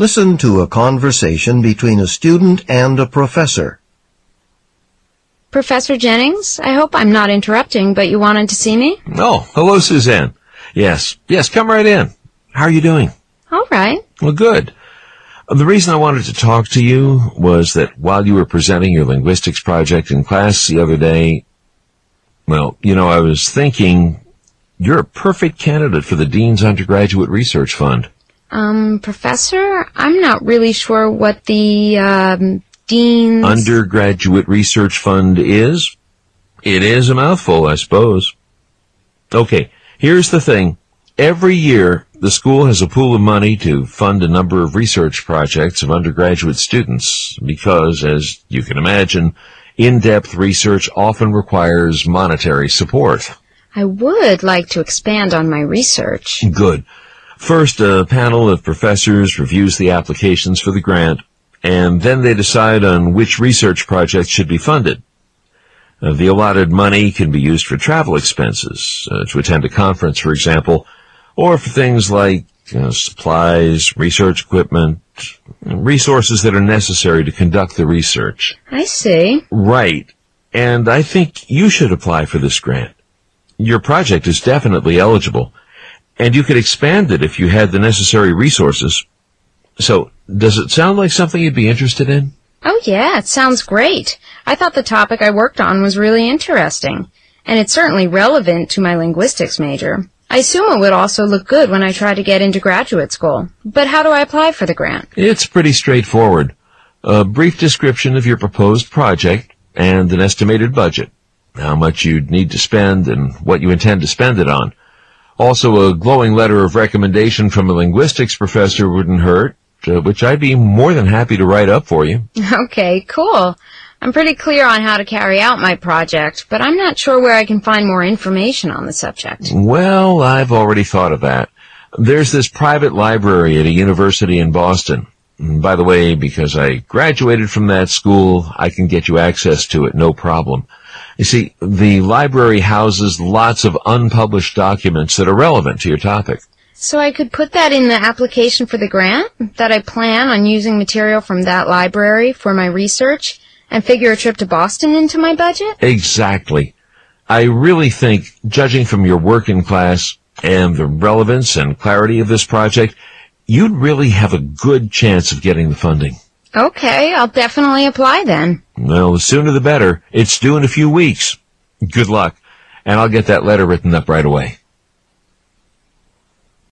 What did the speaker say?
Listen to a conversation between a student and a professor. Professor Jennings, I hope I'm not interrupting, but you wanted to see me? Oh, hello, Suzanne. Yes, come right in. How are you doing? All right. Well, good. The reason I wanted to talk to you was that while you were presenting your linguistics project in class the other day, well, I was thinking you're a perfect candidate for the Dean's Undergraduate Research Fund. Professor, I'm not really sure what the, Dean's Undergraduate Research Fund is? It is a mouthful, I suppose. Okay, here's the thing. Every year, the school has a pool of money to fund a number of research projects of undergraduate students because, as you can imagine, in-depth research often requires monetary support. I would like to expand on my research. Good. First, a panel of professors reviews the applications for the grant, and then they decide on which research projects should be funded. The allotted money can be used for travel expenses, to attend a conference, for example, or for things like supplies, research equipment, resources that are necessary to conduct the research. I see. Right. And I think you should apply for this grant. Your project is definitely eligible, and you could expand it if you had the necessary resources. So, does it sound like something you'd be interested in? Oh, yeah, it sounds great. I thought the topic I worked on was really interesting, and it's certainly relevant to my linguistics major. I assume it would also look good when I try to get into graduate school. But how do I apply for the grant? It's pretty straightforward. A brief description of your proposed project and an estimated budget, how much you'd need to spend and what you intend to spend it on. Also, a glowing letter of recommendation from a linguistics professor wouldn't hurt, which I'd be more than happy to write up for you. Okay, cool. I'm pretty clear on how to carry out my project, but I'm not sure where I can find more information on the subject. Well, I've already thought of that. There's this private library at a university in Boston. And by the way, because I graduated from that school, I can get you access to it, no problem. You see, the library houses lots of unpublished documents that are relevant to your topic. So I could put that in the application for the grant, that I plan on using material from that library for my research, and figure a trip to Boston into my budget? Exactly. I really think, judging from your work in class and the relevance and clarity of this project, you'd really have a good chance of getting the funding. Okay, I'll definitely apply then. Well, the sooner the better. It's due in a few weeks. Good luck, and I'll get that letter written up right away.